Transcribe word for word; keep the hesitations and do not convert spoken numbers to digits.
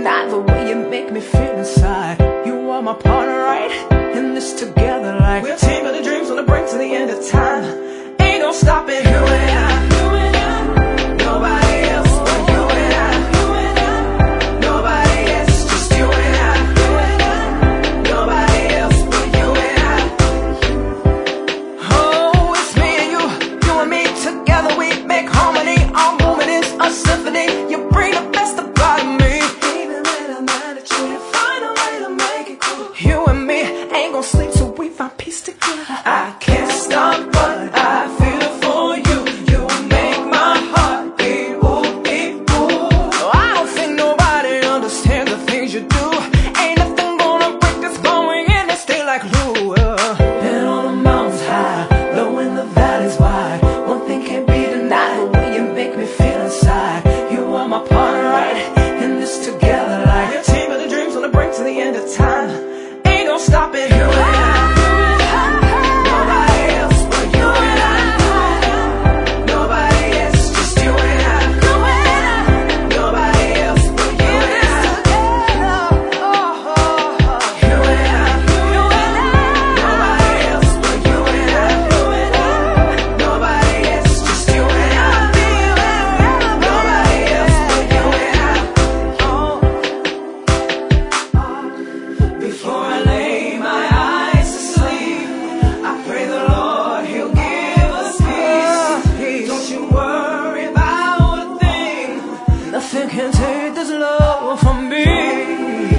deny the way you make me feel inside. You are my partner, right? In this together, like we're a team of the dreams on the brink to the end of time. Ain't no stopping. You and I, you and I, nobody else but you and I, you and I, nobody else, just you and I, you and I, nobody else but you and I. Oh, it's me and you, you and me together. We make harmony. Our movement is a symphony. You bring the best about me. Even when I'm mad at you, find a way to make it cool. You and me ain't gon' sleep till we find peace together. I can't stop but I feel for you. You make my heart beat, ooh, beat, ooh. I don't think nobody understands the things you do. Ain't nothing gonna break this bond we in and stay like glue. Been on the mountains high, low in the valleys wide. One thing can't be denied, the way you make me feel inside. You are my partner, right? In this together, like we're a team of the dreams on the brink to the end of time. Ain't no stopping. You and I, nobody else but you and I, nobody else, just you and I, nobody else but you and I, you and I, nobody else but you and I, nobody else, just you and I, nobody else but you and I. Before I lay my eyes to sleep, I pray the Lord He'll give us peace. Don't you worry about a thing. Nothing can take this love from me.